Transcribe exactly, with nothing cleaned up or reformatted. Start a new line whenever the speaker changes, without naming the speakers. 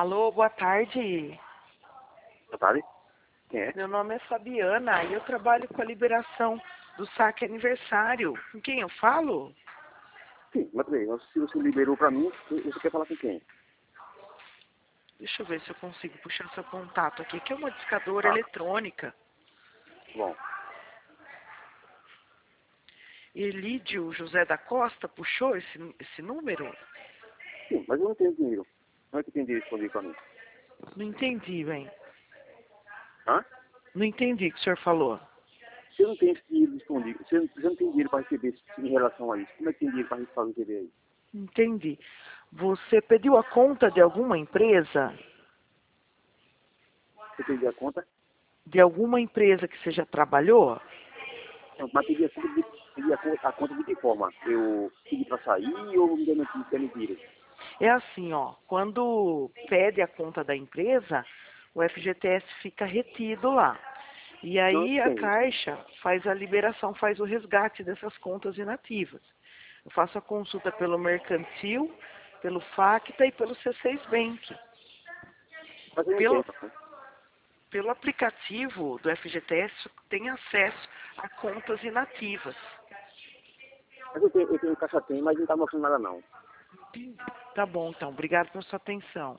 Alô, boa tarde.
Boa tarde. Quem é?
Meu nome é Fabiana e eu trabalho com a liberação do saque aniversário. Com quem eu falo?
Sim, mas peraí, se você liberou pra mim, você quer falar com quem?
Deixa eu ver se eu consigo puxar seu contato aqui, que é uma discadora
Ah,
eletrônica.
bom.
Elídio José da Costa puxou esse, esse número?
Sim, mas eu não tenho dinheiro. Não é que tem dinheiro disponível pra mim.
Não entendi, bem.
Hã?
Não entendi o que o senhor falou.
Se eu não tenho esse dinheiro disponível, se eu, se eu não tenho dinheiro pra receber em relação a isso, como é que tem dinheiro pra gente fazer receber aí?
Entendi. Você pediu a conta de alguma empresa?
Você pediu a conta?
De alguma empresa que você já trabalhou?
Não, mas pedir a conta de, pedir a, conta, a conta de que forma? Eu pedi pra sair ou me dando dinheiro?
É assim, ó, quando pede a conta da empresa, o F G T S fica retido lá. E
Não
aí a
tem.
Caixa faz a liberação, faz o resgate dessas contas inativas. Eu faço a consulta pelo Mercantil, pelo Facta e pelo C seis Bank.
Mas eu não tenho
Pelo,
essa conta.
pelo aplicativo do F G T S tem acesso a contas inativas.
Mas eu tenho, eu tenho caixa tem, mas não tá mostrando nada não.
Tá bom, então. Obrigado pela sua atenção.